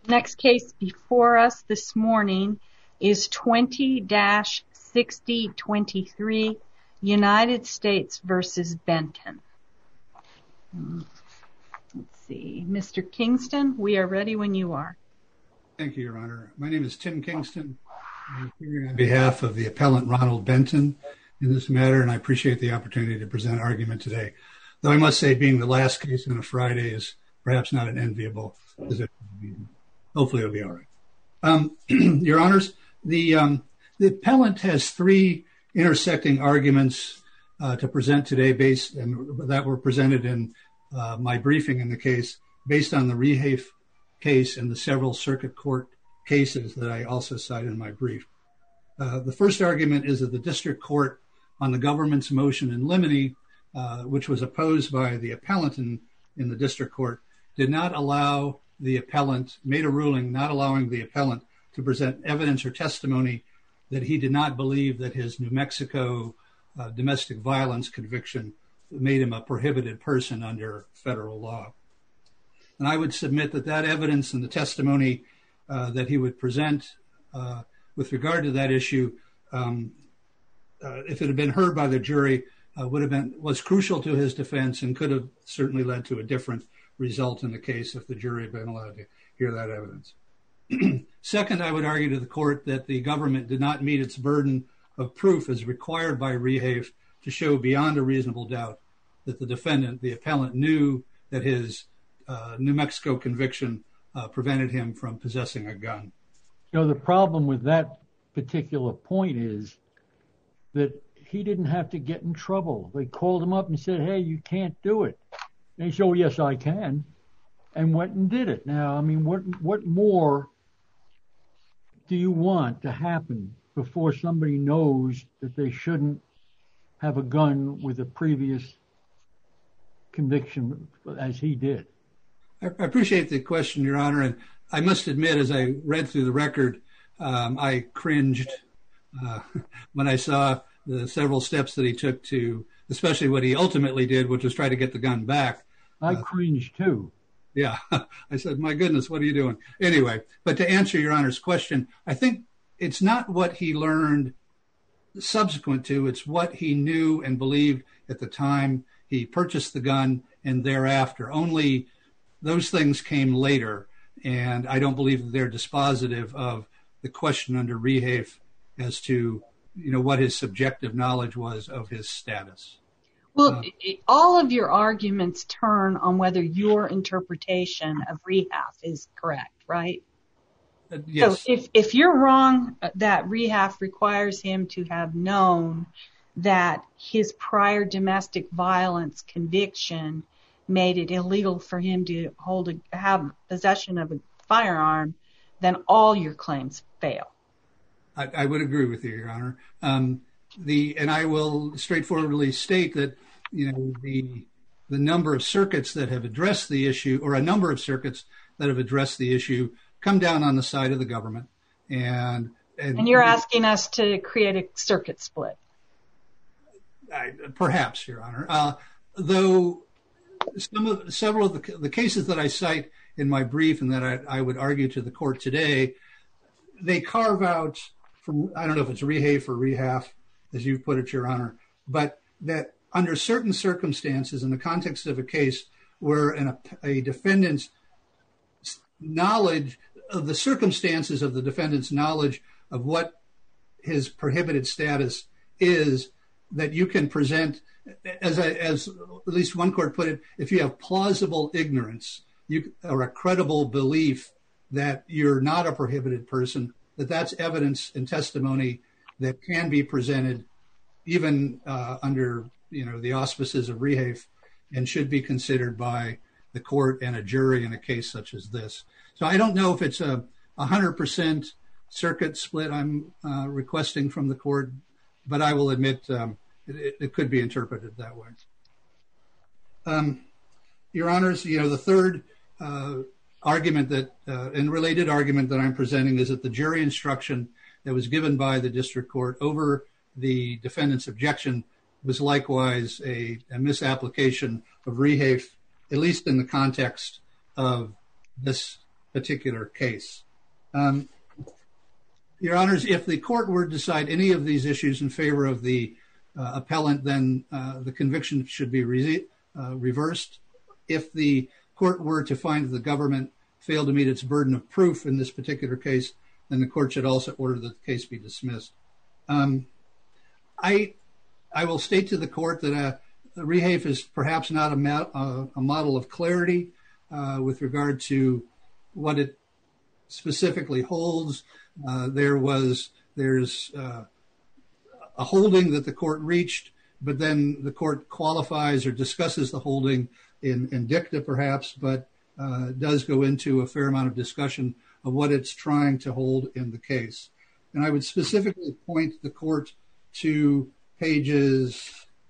Next case before us this morning is 20-6023 United States v. Benton. Let's see. Mr. Kingston, we are ready when you are. Thank you, Your Honor. My name is Tim Kingston. I'm here on behalf of the appellant Ronald Benton in this matter, and I appreciate the opportunity to present argument today. Though I must say, being the last case on a Friday is perhaps not an enviable position. Hopefully it'll be all right. Your Honors, the appellant has three intersecting arguments to present today that were presented in my briefing in the case based on the Rehafe case and the several circuit court cases that I also cited in my brief. The first argument is that the district court on the government's motion in limine, which was opposed by the appellant in the district court, did not allow the appellant, made a ruling not allowing the appellant to present evidence or testimony that he did not believe that his New Mexico domestic violence conviction made him a prohibited person under federal law. And I would submit that that evidence and the testimony that he would present with regard to that issue, if it had been heard by the jury, was crucial to his defense and could have certainly led to a different result in the case if the jury had been allowed to hear that evidence. Second, I would argue to the court that the government did not meet its burden of proof as required by Rehafe to show beyond a reasonable doubt that the defendant, the appellant, knew that his New Mexico conviction prevented him from possessing a gun. You know, the problem with that particular point is that he didn't have to get in trouble. They called him up and said, hey, you can't do it. And he said, oh, yes, I can, and went and did it. Now, I mean, what more do you want to happen before somebody knows that they shouldn't have a gun with a previous conviction as he did? I appreciate the question, Your Honor. And I must admit, as I read through the record, I cringed when I saw the several steps that he took to, especially what he ultimately did, which was try to get the gun back. I cringed too. Yeah. I said, my goodness, what are you doing? Anyway, but to answer Your Honor's question, I think it's not what he learned subsequent to, it's what he knew and believed at the time he purchased the gun and thereafter. Only those things came later, and I don't believe that they're dispositive of the question under Rehafe as to, you know, what his subjective knowledge was of his status. Well, all of your arguments turn on whether your interpretation of Rehafe is correct, right? Yes. So if you're wrong that Rehafe requires him to have known that his prior domestic violence conviction made it illegal for him to have possession of a firearm, then all your claims fail. I would agree with you, Your Honor. And I will straightforwardly state that, you know, the number of circuits that have addressed the issue, or a number of circuits that have addressed the issue, come down on the side of the government. And you're asking us to create a circuit split. Perhaps, Your Honor. Though several of the cases that I cite in my brief and that I would argue to the court today, they carve out from, I don't know if it's Rehafe or Rehafe, as you've put it, Your Honor, but that under certain circumstances in the context of a case where a defendant's knowledge of the circumstances of the defendant's knowledge of what his prohibited status is, that you can present, as at least one court put it, if you have plausible ignorance or a credible belief that you're not a prohibited person, that's evidence and testimony that can be presented even under, you know, the auspices of Rehafe and should be considered by the court and a jury in a case such as this. So I don't know if it's a 100% circuit split I'm requesting from the court, but I will admit it could be interpreted that way. Your Honors, you know, the third argument that, and related argument that I'm presenting is that the jury instruction that was given by the district court over the defendant's objection was likewise a misapplication of Rehafe, at least in the context of this particular case. Your Honors, if the court were to decide any of these issues in favor of the appellant, then the conviction should be reversed. If the court were to find that the government failed to meet its burden of proof in this particular case, then the court should also order that the case be dismissed. I will state to the court that Rehafe is perhaps not a model of clarity with regard to what it specifically holds. There's a holding that the court reached, but then the court qualifies or discusses the holding in dicta perhaps, but does go into a fair amount of discussion of what it's trying to hold in the case. And I would specifically point the court to pages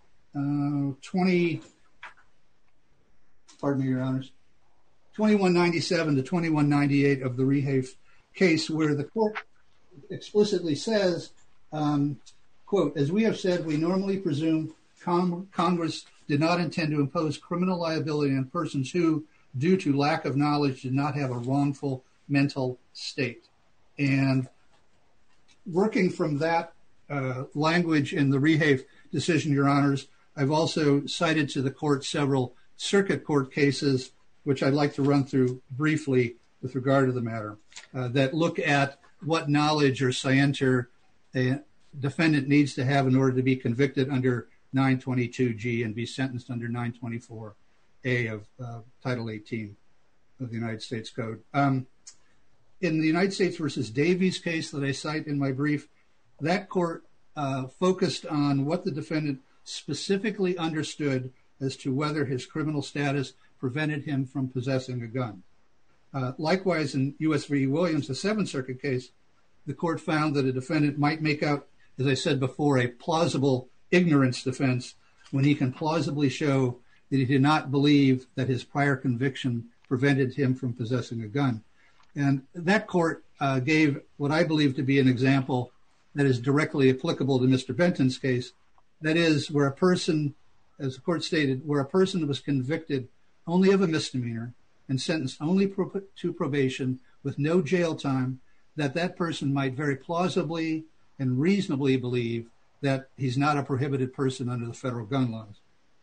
2197 to 2198 of the Rehafe case, where the court explicitly says, quote, "As we have said, we normally presume Congress did not intend to impose criminal liability on persons who, due to lack of knowledge, did not have a wrongful mental state." And working from that language in the Rehafe decision, Your Honors, I've also cited to the court several circuit court cases, which I'd like to run through briefly with regard to the matter, that look at what knowledge or scienter a defendant needs to have in order to be convicted under 922G and be sentenced under 924A of Title 18 of the United States Code. In the United States versus Davies case that I cite in my brief, that court focused on what the defendant specifically understood as to whether his criminal status prevented him from possessing a gun. Likewise, in U.S. v. Williams, the Seventh Circuit case, the court found that a defendant might make out, as I said before, a plausible ignorance defense when he can plausibly show that he did not believe that his prior conviction prevented him from possessing a gun. And that court gave what I believe to be an example that is directly applicable to Mr. Benton's case. That is, where a person, as the court stated, where a person was convicted only of a misdemeanor and sentenced only to probation with no jail time, that person might very plausibly and reasonably believe that he's not a prohibited person under the federal gun laws.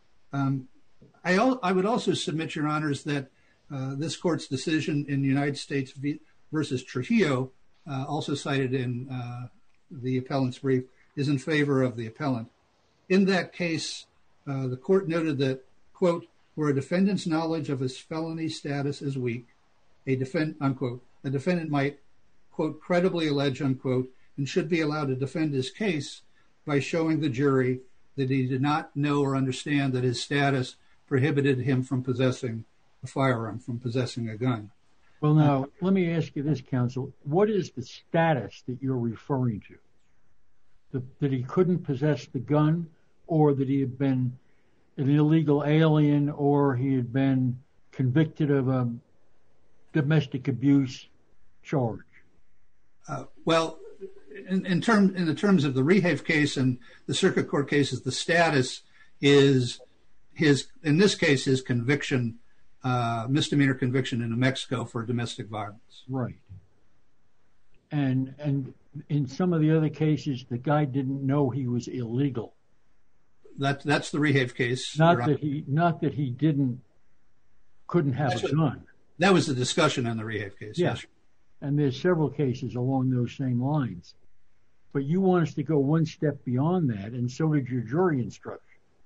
I would also submit, Your Honors, that this court's decision in the United States versus Trujillo, also cited in the appellant's brief, is in favor of the appellant. In that case, the court noted that, quote, "Where a defendant's knowledge of his felony status is weak, unquote, a defendant might, quote, credibly allege, unquote, and should be allowed to defend his case by showing the jury that he did not know or understand that his status prohibited him from possessing a firearm, from possessing a gun." Well, now, let me ask you this, counsel. What is the status that you're referring to? That he couldn't possess the gun, or that he had been an illegal alien, or he had been convicted of a domestic abuse charge? Well, in the terms of the Rehafe case and the circuit court cases, the status is in this case, his conviction, misdemeanor conviction in New Mexico for domestic violence. Right. And in some of the other cases, the guy didn't know he was illegal. That's the Rehafe case. Not that he couldn't have a gun. That was the discussion on the Rehafe case. Yes. And there's several cases along those same lines. But you want us to go one step beyond that, and so did your jury instruction.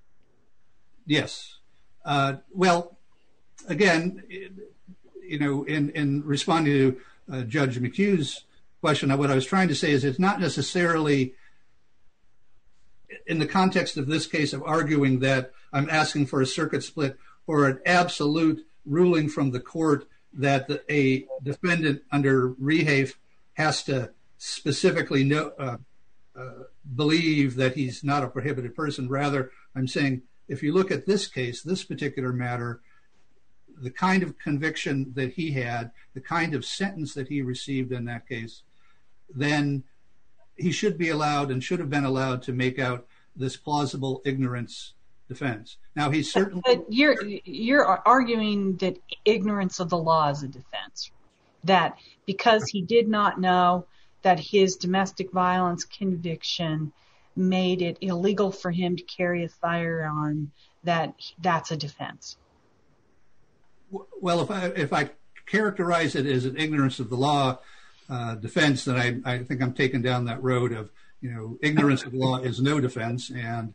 Yes. Well, again, in responding to Judge McHugh's question, what I was trying to say is it's not necessarily in the context of this case of arguing that I'm asking for a circuit split or an absolute ruling from the court that a defendant under Rehafe has to specifically believe that he's not a prohibited person. Rather, I'm saying if you look at this case, this particular matter, the kind of conviction that he had, the kind of sentence that he received in that case, then he should be allowed and should have been allowed to make out this plausible ignorance defense. Now, he's certainly... But you're arguing that ignorance of the law is a defense. that because he did not know that his domestic violence conviction made it illegal for him to carry a firearm, that's a defense. Well, if I characterize it as an ignorance of the law defense, then I think I'm taking down that road of, ignorance of the law is no defense, and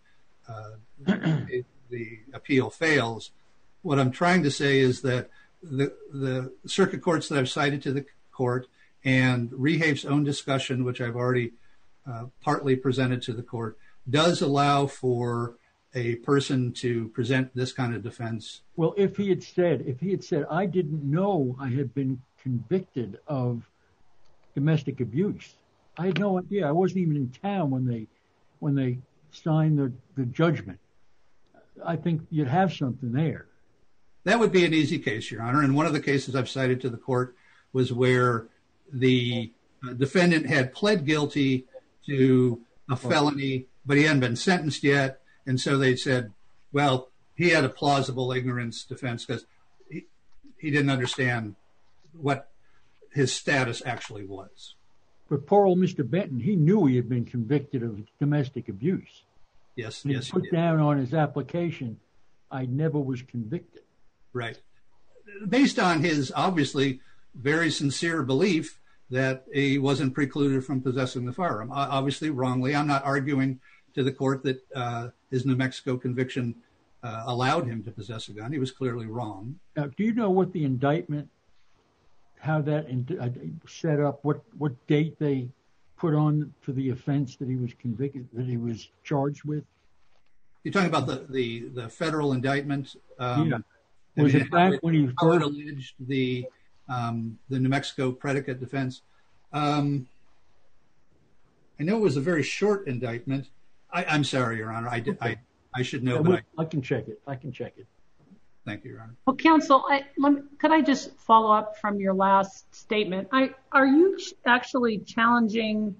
the appeal fails. What I'm trying to say is that the circuit courts that I've cited to the court and Rehaef's own discussion, which I've already partly presented to the court, does allow for a person to present this kind of defense. Well, if he had said, I didn't know I had been convicted of domestic abuse. I had no idea. I wasn't even in town when they signed the judgment. I think you'd have something there. That would be an easy case, Your Honor. And one of the cases I've cited to the court was where the defendant had pled guilty to a felony, but he hadn't been sentenced yet. And so they said, well, he had a plausible ignorance defense because he didn't understand what his status actually was. But poor old Mr. Benton, he knew he had been convicted of domestic abuse. Yes. He put down on his application, I never was convicted. Right. Based on his obviously very sincere belief that he wasn't precluded from possessing the firearm. Obviously wrongly. I'm not arguing to the court that his New Mexico conviction allowed him to possess a gun. He was clearly wrong. Now, do you know what the indictment, how that set up, what date they put on for the offense that he was convicted, that he was charged with? You're talking about the federal indictment? Yeah. Was it back when he first alleged the New Mexico predicate defense? I know it was a very short indictment. I'm sorry, Your Honor. I should know. But I can check it. Thank you, Your Honor. Well, counsel, could I just follow up from your last statement? Are you actually challenging?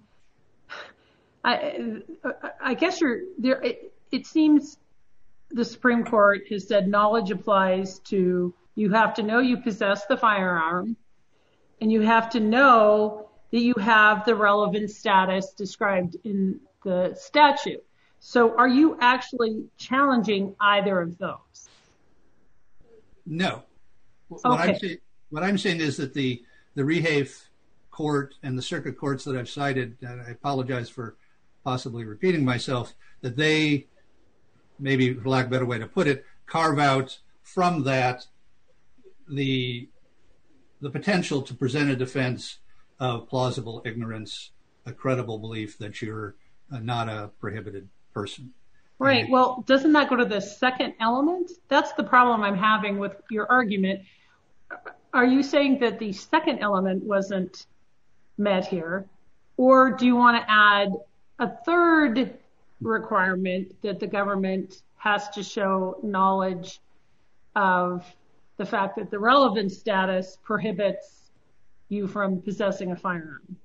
I guess you're there. It seems the Supreme Court has said knowledge applies to, you have to know you possess the firearm, and you have to know that you have the relevant status described in the statute. So are you actually challenging either of those? No. Okay. What I'm saying is that the Rehaef court and the circuit courts that I've cited, and I apologize for possibly repeating myself, that they, maybe for lack of a better way to put it, carve out from that the potential to present a defense of plausible ignorance, a credible belief that you're not a prohibited person. Right. Well, doesn't that go to the second element? That's the problem I'm having with your argument. Are you saying that the second element wasn't met here? Or do you want to add a third requirement that the government has to show knowledge of the fact that the relevant status prohibits you from possessing a firearm?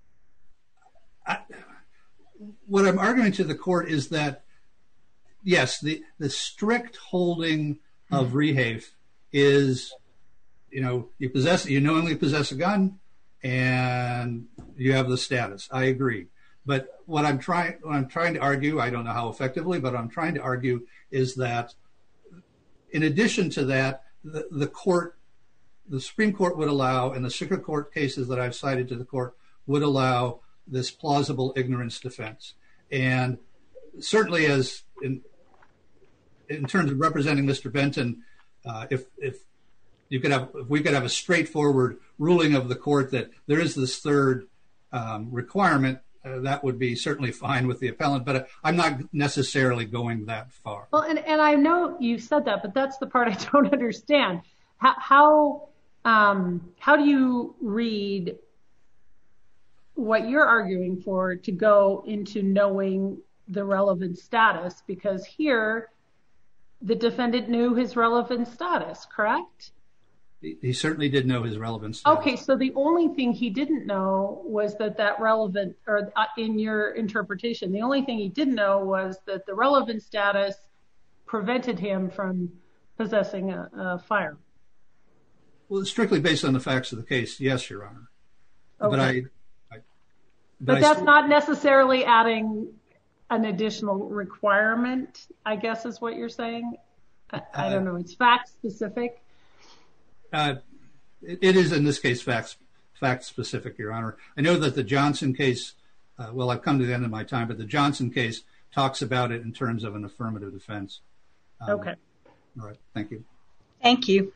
What I'm arguing to the court is that, yes, the strict holding of Rehaef is, you knowingly possess a gun and you have the status. I agree. But what I'm trying to argue, I don't know how effectively, but I'm trying to argue is that in addition to that, the Supreme Court would allow, and the circuit court cases that I've cited to the court would allow this plausible ignorance defense. And certainly as in terms of representing Mr. Benton, if we could have a straightforward ruling of the court that there is this third requirement, that would be certainly fine with the appellant, but I'm not necessarily going that far. Well, and I know you said that, but that's the part I don't understand. How do you read what you're arguing for to go into knowing the relevant status? Because here, the defendant knew his relevant status, correct? He certainly did know his relevant status. Okay, so the only thing he didn't know was that relevant, or in your interpretation, the only thing he didn't know was that the relevant status prevented him from possessing a firearm. Well, strictly based on the facts of the case, yes, Your Honor. Okay. But that's not necessarily adding an additional requirement, I guess is what you're saying. I don't know. It's fact specific. It is in this case fact specific, Your Honor. I know that the Johnson case, well, I've come to the end of my time, but the Johnson case talks about it in terms of an affirmative defense. Okay. All right. Thank you. Thank you.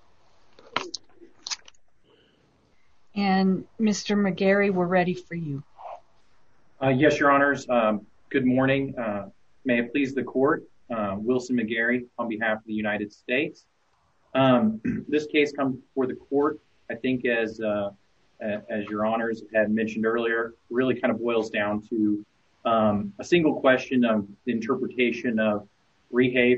And Mr. McGarry, we're ready for you. Yes, Your Honors. Good morning. May it please the court. Wilson McGarry on behalf of the United States. This case comes before the court, I think, as Your Honors had mentioned earlier, really kind of boils down to a single question of the interpretation of rehab,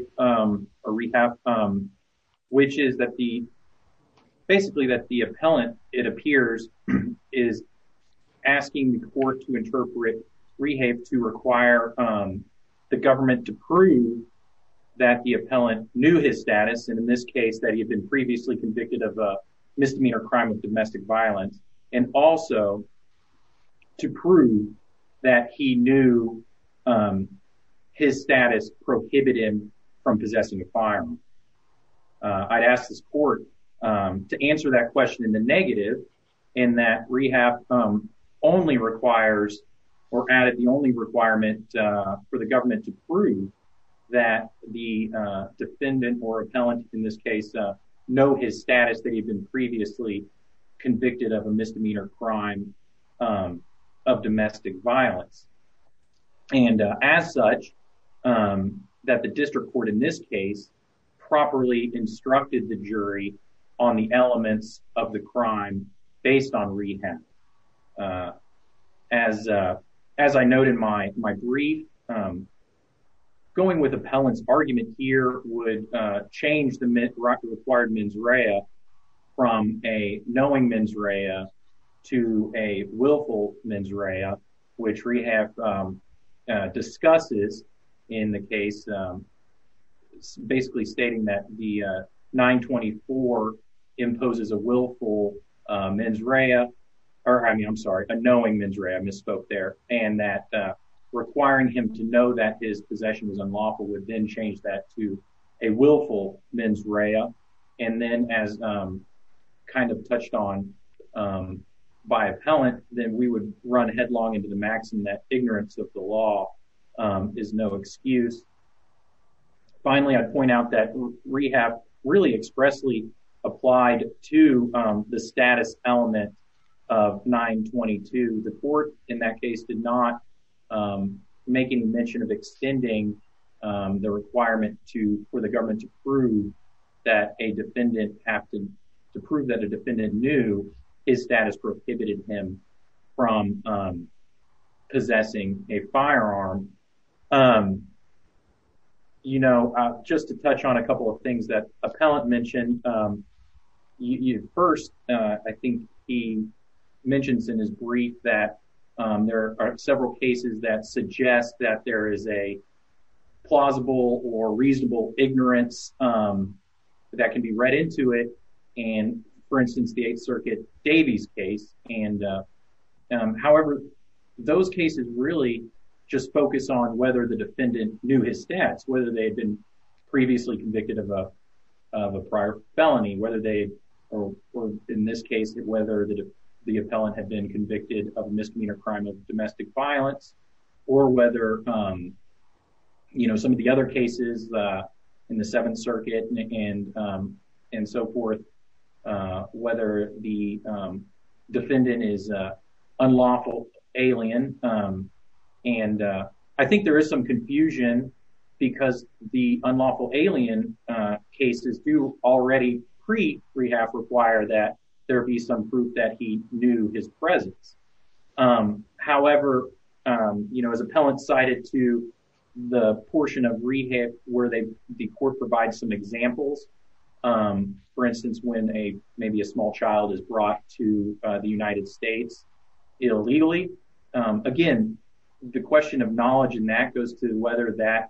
which is that the appellant, it appears, is asking the court to interpret rehab to require the government to prove that the appellant knew his status, and in this case that he had been previously convicted of a misdemeanor crime of domestic violence, and also to prove that he knew his status prohibited him from possessing a firearm. I'd ask this court to answer that question in the negative, in that rehab only requires, or added the only requirement for the government to prove that the defendant or appellant, in this case, know his status, that he had been previously convicted of a misdemeanor crime of domestic violence. And as such, that the district court in this case properly instructed the jury on the elements of the crime based on rehab. As I noted in my brief, going with appellant's argument here would change the required mens rea from a knowing mens rea to a willful mens rea, which rehab discusses in the case, basically stating that the 924 imposes a willful mens rea, a knowing mens rea, I misspoke there, and that requiring him to know that his possession was unlawful would then change that to a willful mens rea. And then, as kind of touched on by appellant, then we would run headlong into the maxim that ignorance of the law is no excuse. Finally, I'd point out that rehab really expressly applied to the status element of 922. The court in that case did not make any mention of extending the requirement for the government to prove that a defendant to prove that a defendant knew his status prohibited him from possessing a firearm. Just to touch on a couple of things that appellant mentioned, first, I think he mentions in his brief that there are several cases that suggest that there is a plausible or reasonable ignorance that can be read into it. And for instance, the Eighth Circuit Davies case. And however, those cases really just focus on whether the defendant knew his status, whether they had been previously convicted of a prior felony, whether they, or in this case, whether the appellant had been convicted of a misdemeanor crime of domestic violence, or whether, some of the other cases in the Seventh Circuit and so forth, whether the defendant is unlawful alien. And I think there is some confusion because the unlawful alien cases do already pre-rehab require that there be some proof that he knew his presence. However, as appellant cited to the portion of rehab where the court provides some examples, for instance, when maybe a small child is brought to the United States illegally, again, the question of knowledge in that goes to whether that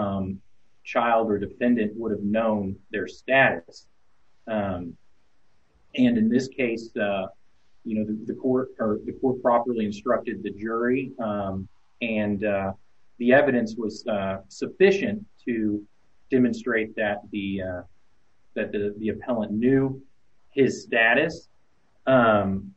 child or defendant would have known their status. And in this case, the court properly instructed the jury, and the evidence was sufficient to demonstrate that the appellant knew his status, and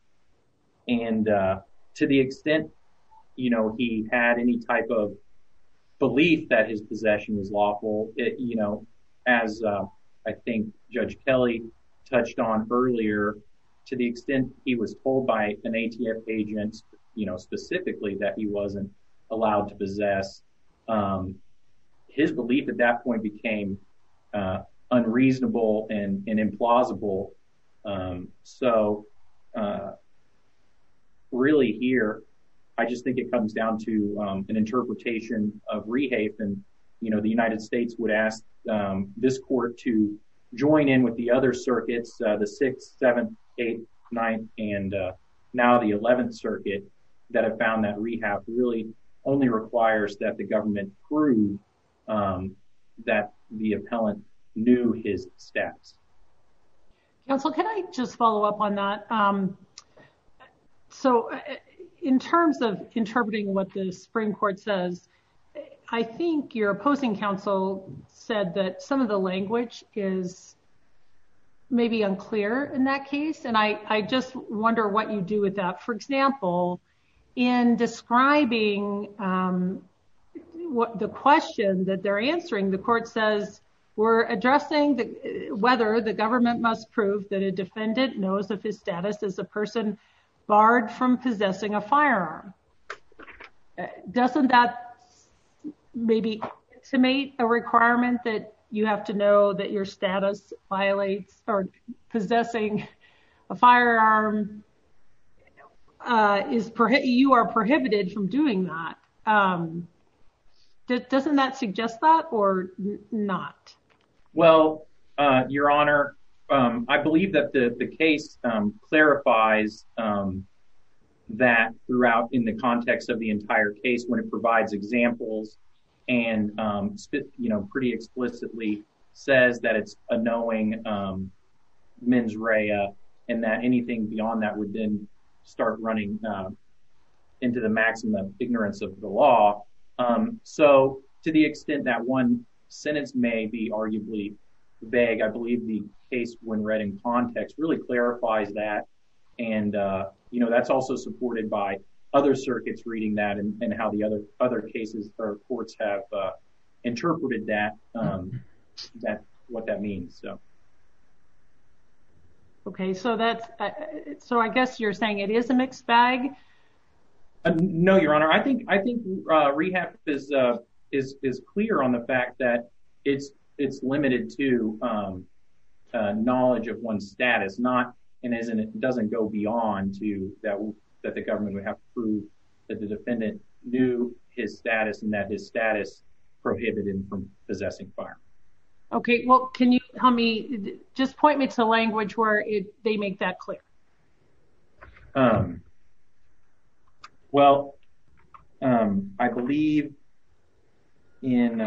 to the extent he had any type of belief that his possession was lawful, as I think Judge Kelly touched on earlier, to the extent he was told by an ATF agent, specifically that he wasn't allowed to possess, his belief at that point became unreasonable and implausible. So really here, I just think it comes down to an interpretation of rehafe, and the United States would ask this court to join in with the other circuits, the 6th, 7th, 8th, 9th, and now the 11th Circuit, that have found that rehab really only requires that the government prove that the appellant knew his status. Counsel, can I just follow up on that? So in terms of interpreting what the Supreme Court says, I think your opposing counsel said that some of the language is maybe unclear in that case, and I just wonder what you do with that. For example, in describing what the question that they're answering, the court says, we're addressing whether the government must prove that a defendant knows of his status as a person barred from possessing a firearm. Doesn't that maybe intimate a requirement that you have to know that your status violates, or possessing a firearm you are prohibited from doing that? Doesn't that suggest that, or not? Well, Your Honor, I believe that the case clarifies that throughout in the context of the entire case, when it provides examples and pretty explicitly says that it's a knowing mens rea, and that anything beyond that would then start running into the maximum ignorance of the law. So to the extent that one sentence may be arguably vague, I believe the case, when read in context, really clarifies that. And, that's also supported by other circuits reading that, and how the other cases or courts have interpreted that, what that means. So. Okay, so so I guess you're saying it is a mixed bag? No, Your Honor. I think rehab is clear on the fact that it's limited to knowledge of one's status, it doesn't go beyond to that the government would have to prove that the defendant knew his status and that his status prohibited him from possessing firearms. Okay, well, can you tell me, just point me to language where they make that clear? Well, I believe in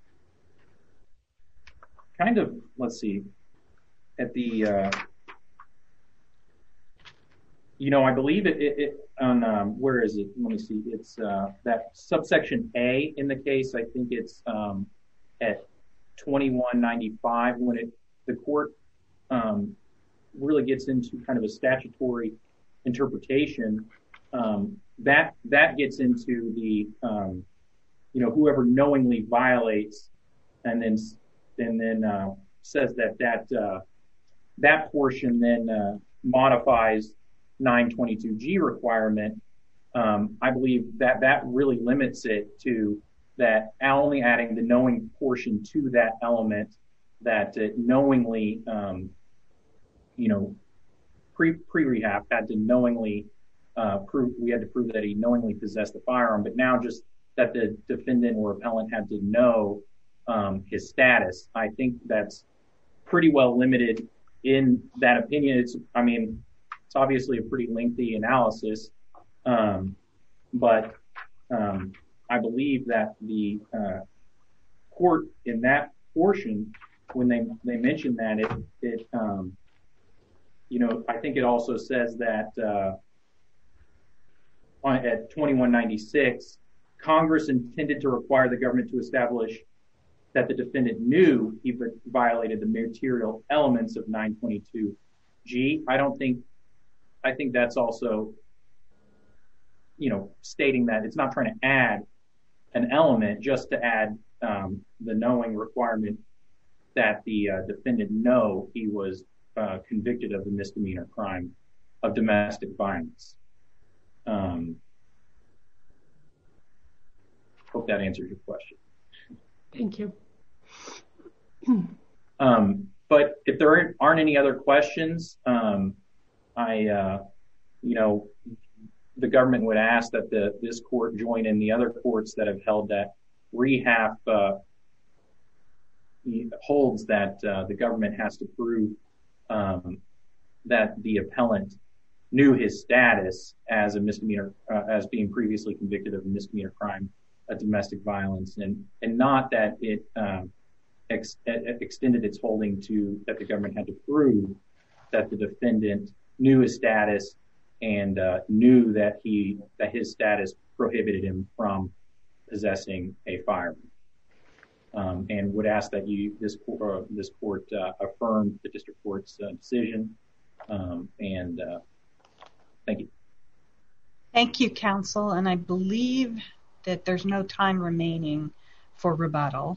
let's see, at the, I believe it on, where is it? Let me see. It's that subsection A in the case. I think it's at 2195 when the court really gets into kind of a statutory interpretation. That gets into the, whoever knowingly violates and then says that portion then modifies 922G requirement. I believe that really limits it to that, only adding the knowing portion to that element, that knowingly, pre-rehab had to knowingly we had to prove that he knowingly possessed the firearm, but now just that the defendant or appellant had to know his status. I think that's pretty well limited in that opinion. It's obviously a pretty lengthy analysis, but I believe that the court in that portion, when they mentioned that, I think it also says that at 2196, Congress intended to require the government to establish that the defendant knew he violated the material elements of 922G. I think that's also, stating that it's not trying to add an element just to add the knowing requirement that the defendant know he was convicted of the misdemeanor crime of domestic violence. Hope that answers your question. Thank you. But if there aren't any other questions, the government would ask that this court join in the other courts that have held that rehab holds that the government has to prove that the appellant knew his status as a misdemeanor, as being previously convicted of a misdemeanor crime of domestic violence, and not that it extended its holding to that the government had to prove that the defendant knew his status and knew that his status prohibited him from possessing a firearm, and would ask that this court affirm the district court's decision. And thank you. Thank you, counsel. And I believe that there's no time remaining for rebuttal.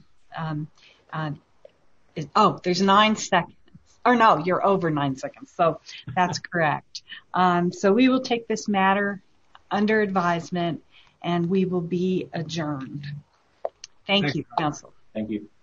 There's 9 seconds. Or no, you're over 9 seconds. So that's correct. So we will take this matter under advisement and we will be adjourned. Thank you, counsel. Thank you.